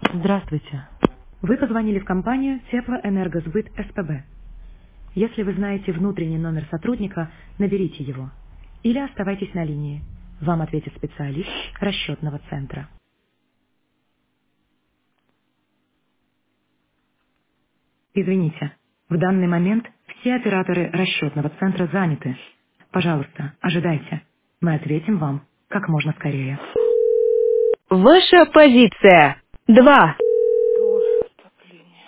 Здравствуйте. Вы позвонили в компанию Теплоэнергосбыт СПБ. Если вы знаете внутренний номер сотрудника, наберите его. Или оставайтесь на линии. Вам ответит специалист расчетного центра. Извините, в данный момент все операторы расчетного центра заняты. Пожалуйста, ожидайте. Мы ответим вам как можно скорее. Ваша позиция. 2. О, отопление.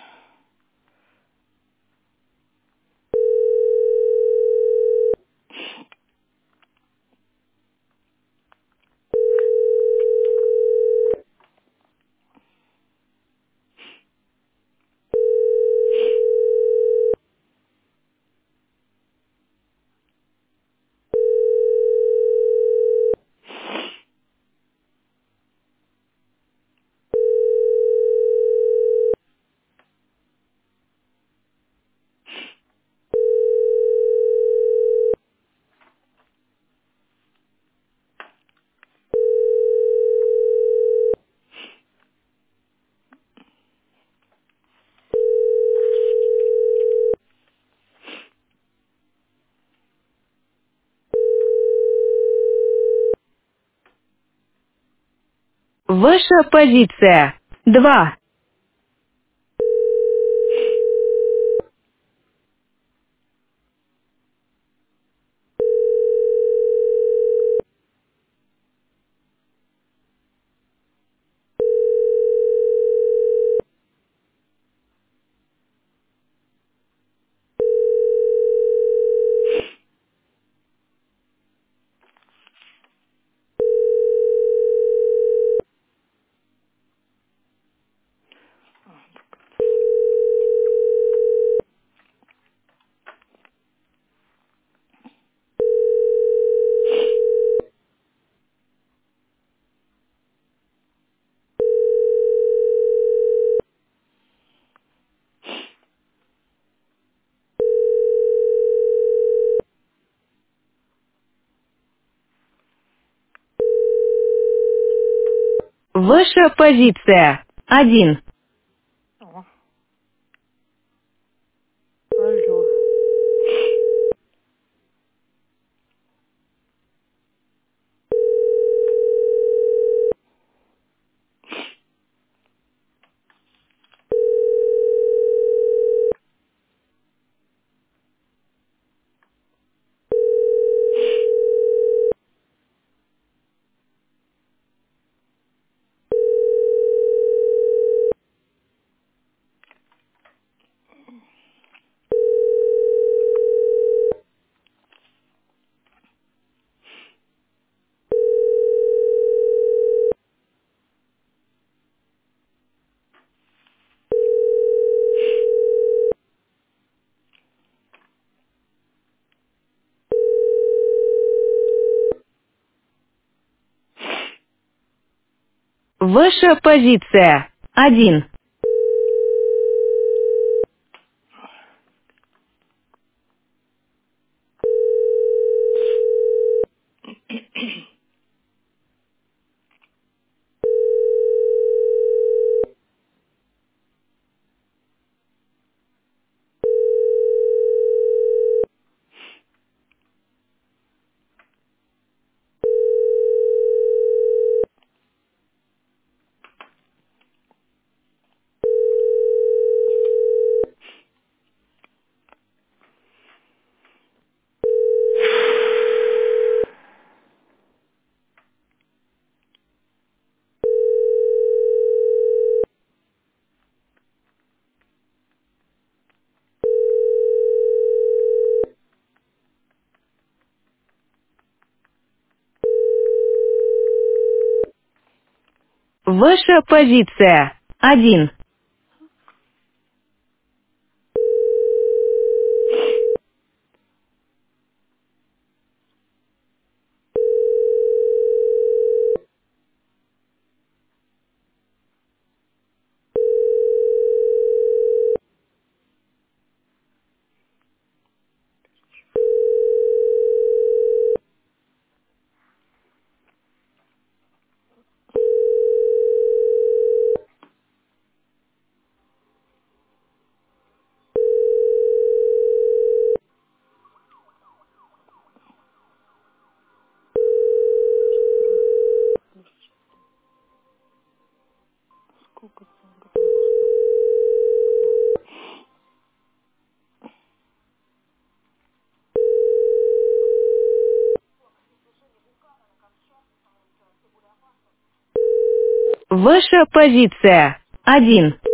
Ваша позиция. 2. Ваша позиция. 1. О, алло. Ваша позиция. 1. Ваша позиция. 1. Сколько там готовилось? Ваша позиция. 1.